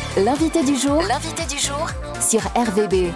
L'invité du jour sur RVB.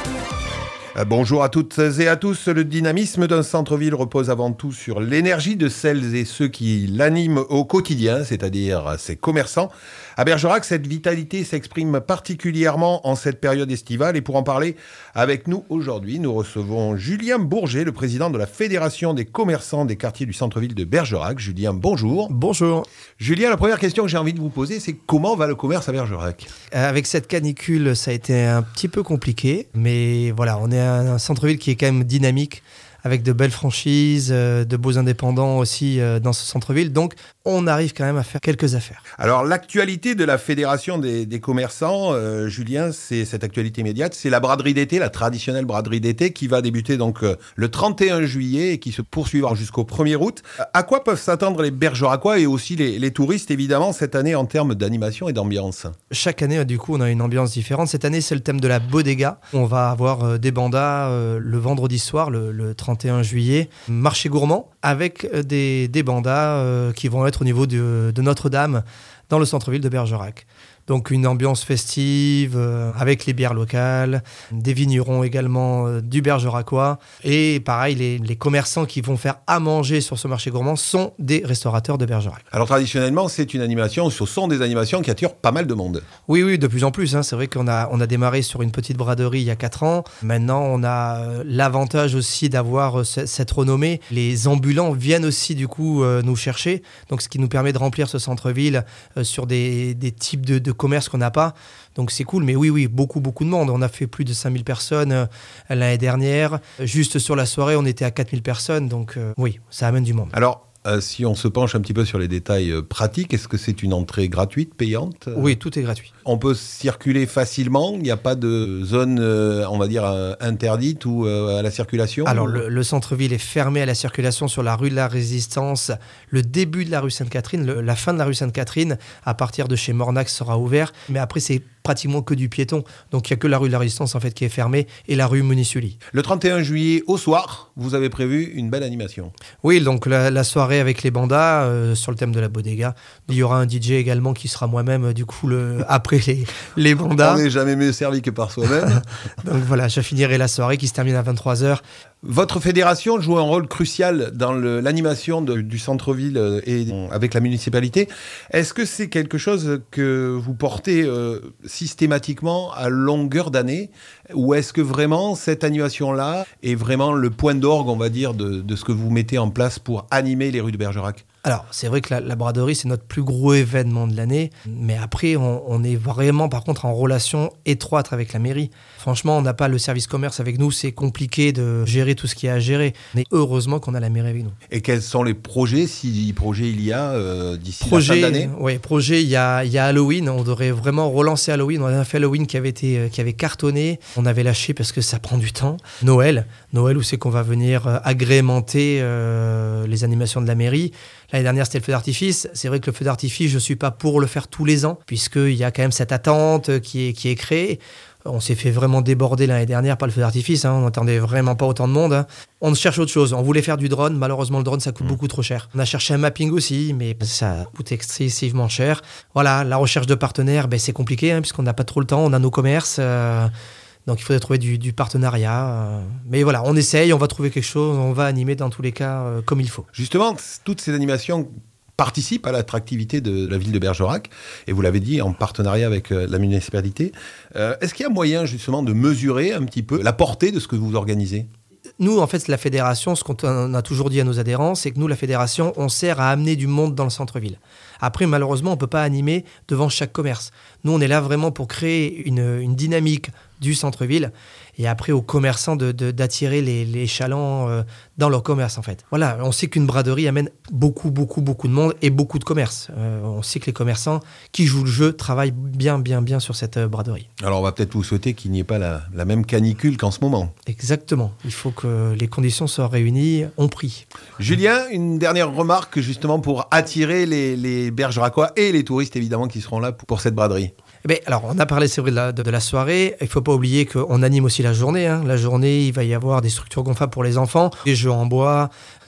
Bonjour à toutes et à tous. Le dynamisme d'un centre-ville repose avant tout sur l'énergie de celles et ceux qui l'animent au quotidien, c'est-à-dire ses commerçants. À Bergerac, cette vitalité s'exprime particulièrement en cette période estivale. Et pour en parler avec nous aujourd'hui, nous recevons Julien Bourget, le président de la Fédération des commerçants des quartiers du centre-ville de Bergerac. Julien, bonjour. Bonjour. Julien, la première question que j'ai envie de vous poser, c'est comment va le commerce à Bergerac ? Avec cette canicule, ça a été un petit peu compliqué. Mais voilà, on est un centre-ville qui est quand même dynamique, avec de belles franchises, de beaux indépendants aussi dans ce centre-ville. Donc, on arrive quand même à faire quelques affaires. Alors, l'actualité de la Fédération des commerçants, Julien, c'est cette actualité immédiate, c'est la braderie d'été, la traditionnelle braderie d'été qui va débuter donc le 31 juillet et qui se poursuivra jusqu'au 1er août. À quoi peuvent s'attendre les Bergeracois et aussi les touristes, évidemment, cette année en termes d'animation et d'ambiance ? Chaque année, du coup, on a une ambiance différente. Cette année, c'est le thème de la bodega. On va avoir des bandas le vendredi soir, le 31 juillet, marché gourmand, avec des bandas qui vont être au niveau de Notre-Dame, dans le centre-ville de Bergerac. Donc une ambiance festive, avec les bières locales, des vignerons également du Bergeracois. Et pareil, les commerçants qui vont faire à manger sur ce marché gourmand sont des restaurateurs de Bergerac. Alors traditionnellement, ce sont des animations qui attirent pas mal de monde. Oui, de plus en plus. C'est vrai qu'on a démarré sur une petite braderie il y a 4 ans. Maintenant, on a l'avantage aussi d'avoir cette renommée. Les ambulants viennent aussi du coup nous chercher. Donc ce qui nous permet de remplir ce centre-ville sur des types de commerce qu'on n'a pas, donc c'est cool, mais oui, beaucoup de monde. On a fait plus de 5000 personnes l'année dernière. Juste sur la soirée, on était à 4000 personnes, donc oui, ça amène du monde. Alors, si on se penche un petit peu sur les détails pratiques, est-ce que c'est une entrée gratuite, payante ? Oui, tout est gratuit. On peut circuler facilement, il n'y a pas de zone, on va dire, interdite ou à la circulation ? Alors, le centre-ville est fermé à la circulation sur la rue de la Résistance, le début de la rue Sainte-Catherine, la fin de la rue Sainte-Catherine, à partir de chez Mornax sera ouvert, mais après c'est pratiquement que du piéton. Donc il n'y a que la rue de la Résistance en fait qui est fermée et la rue Municuli. Le 31 juillet au soir, vous avez prévu une belle animation. Oui, donc la soirée avec les bandas sur le thème de la bodega. Il y aura un DJ également qui sera moi-même du coup après les bandas. On n'est jamais mieux servi que par soi-même. Donc voilà, je finirai la soirée qui se termine à 23h. Votre fédération joue un rôle crucial dans l'animation du centre-ville et avec la municipalité. Est-ce que c'est quelque chose que vous portez systématiquement à longueur d'année, ou est-ce que vraiment cette animation-là est vraiment le point d'orgue, on va dire, de ce que vous mettez en place pour animer les rues de Bergerac ? Alors, c'est vrai que la braderie, c'est notre plus gros événement de l'année. Mais après, on est vraiment, par contre, en relation étroite avec la mairie. Franchement, on n'a pas le service commerce avec nous. C'est compliqué de gérer tout ce qu'il y a à gérer. Mais heureusement qu'on a la mairie avec nous. Et quels sont les projets, si projet il y a d'ici la fin d'année ? Oui, projet, il y a Halloween. On devrait vraiment relancer Halloween. On a fait Halloween qui avait cartonné. On avait lâché parce que ça prend du temps. Noël, où c'est qu'on va venir agrémenter les animations de la mairie. L'année dernière, c'était le feu d'artifice. C'est vrai que le feu d'artifice, je ne suis pas pour le faire tous les ans, puisqu'il y a quand même cette attente qui est créée. On s'est fait vraiment déborder l'année dernière par le feu d'artifice. On n'attendait vraiment pas autant de monde. On cherche autre chose. On voulait faire du drone. Malheureusement, le drone, ça coûte beaucoup trop cher. On a cherché un mapping aussi, mais ça coûte excessivement cher. Voilà, la recherche de partenaires, c'est compliqué, puisqu'on n'a pas trop le temps. On a nos commerces. Donc il faudrait trouver du partenariat. Mais voilà, on essaye, on va trouver quelque chose, on va animer dans tous les cas comme il faut. Justement, toutes ces animations participent à l'attractivité de la ville de Bergerac, et vous l'avez dit, en partenariat avec la municipalité. Est-ce qu'il y a moyen justement de mesurer un petit peu la portée de ce que vous organisez ? Nous, en fait, la fédération, ce qu'on a toujours dit à nos adhérents, c'est que nous, la fédération, on sert à amener du monde dans le centre-ville. Après, malheureusement, on ne peut pas animer devant chaque commerce. Nous, on est là vraiment pour créer une dynamique du centre-ville et après aux commerçants d'attirer les chalands dans leur commerce, en fait. Voilà, on sait qu'une braderie amène beaucoup de monde et beaucoup de commerces. On sait que les commerçants qui jouent le jeu travaillent bien sur cette braderie. Alors, on va peut-être vous souhaiter qu'il n'y ait pas la même canicule qu'en ce moment. Exactement. Il faut que les conditions soient réunies, on prie. Julien, une dernière remarque justement pour attirer les Bergeracois et les touristes évidemment qui seront là pour cette braderie. Alors, on a parlé, c'est vrai, de la soirée. Il ne faut pas oublier qu'on anime aussi la journée. La journée, il va y avoir des structures gonflables pour les enfants, des jeux en bois.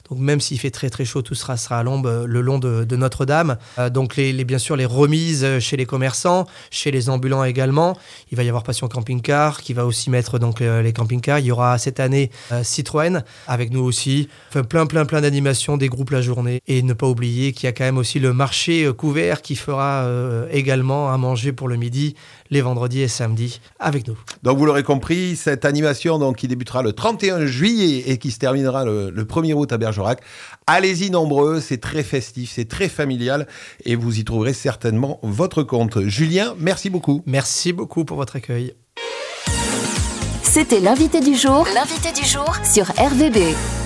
Donc même s'il fait très très chaud, tout sera à l'ombre le long de Notre-Dame. Donc bien sûr les remises chez les commerçants, chez les ambulants également. Il va y avoir Passion Camping-Car qui va aussi mettre donc les camping-cars. Il y aura cette année Citroën avec nous aussi. Enfin, plein d'animations, des groupes la journée. Et ne pas oublier qu'il y a quand même aussi le marché couvert qui fera également à manger pour le midi les vendredis et samedis avec nous. Donc vous l'aurez compris, cette animation donc, qui débutera le 31 juillet et qui se terminera le 1er août à Bergerac. Allez-y nombreux, c'est très festif, c'est très familial et vous y trouverez certainement votre compte. Julien, merci beaucoup. Merci beaucoup pour votre accueil. C'était l'invité du jour sur RVB.